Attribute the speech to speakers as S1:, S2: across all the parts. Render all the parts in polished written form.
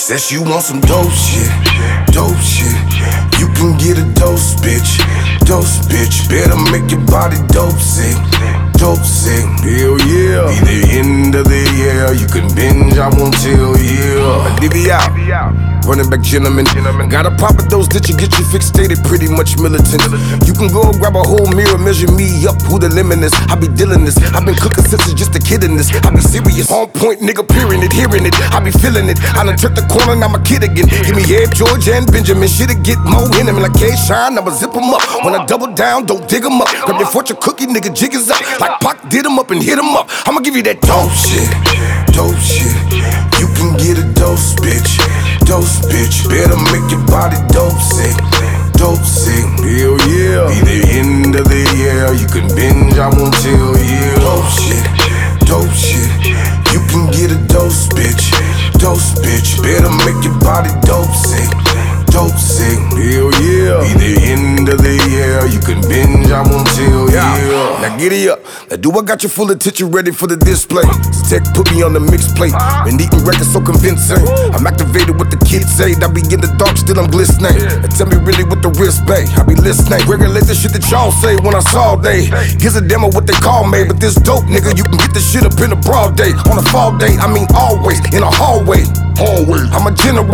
S1: Says you want some dope shit, dope shit. You can get a dose, bitch, dose, bitch. Better make your body dope sick, dope sick. Hell yeah. Be the end of the year. You can binge, I won't tell you. Divvy out. Running back gentlemen. Got a pop of those that you get you fixated, pretty much militant. You can go grab a whole mirror, measure me up, who the limit is. I be dealing this, I been cooking since it's just a kid in this. I be serious, on point, nigga, peering it, hearing it. I be feeling it, I done turned the corner, now I'm a kid again. Give me Ed, George, and Benjamin. Shit'll get more in him like K-Shine, I'ma zip him up. When I double down, don't dig him up. Grab your fortune cookie, nigga, jig is up. Like Pac did him up and hit him up. I'ma give you that dope shit, dope shit. You can get a dose, bitch, dose, bitch. Better make your body dope sick, dope sick. Hell yeah. Be the end of the year. You can binge, I won't tell you. Dope shit, dope shit. You can get a dose, bitch, dose, bitch. Better make your body dope sick, dope sick. Hell yeah. Be the end of the year. You can binge, I won't tell you. Now get it up. Now do I got your full attention ready for the display? Tech put me on the mixed plate. Been eating records so convincing. I'm activated what the kids say. I be in the dark, still I'm glistening. And tell me really what the risk pay. I be listening. Regulate the shit that y'all say when I saw day. Here's a demo what they call me. But this dope nigga, you can get this shit up in a broad day. On a fall day, I mean always. In a hallway. Always. I'm a general.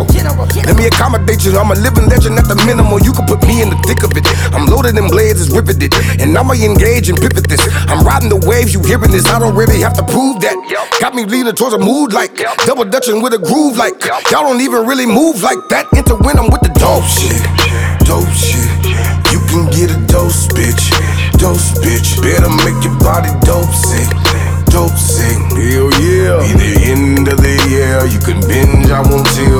S1: Let me accommodate you. I'm a living legend at the minimal. You can put me in the thick of it. I'm loaded in blades, it's riveted. And I'ma engage and pivot this. I'm riding the waves, you hearing this. I don't really have to prove that. Got me leaning towards a mood like double dutching with a groove like y'all don't even really move like that. Into when I'm with the dope shit, dope shit. You can get a dose, bitch, dose, bitch. Better make your body dope sick, dope sick. Hell yeah. Be the end of the year. You can binge, I won't tell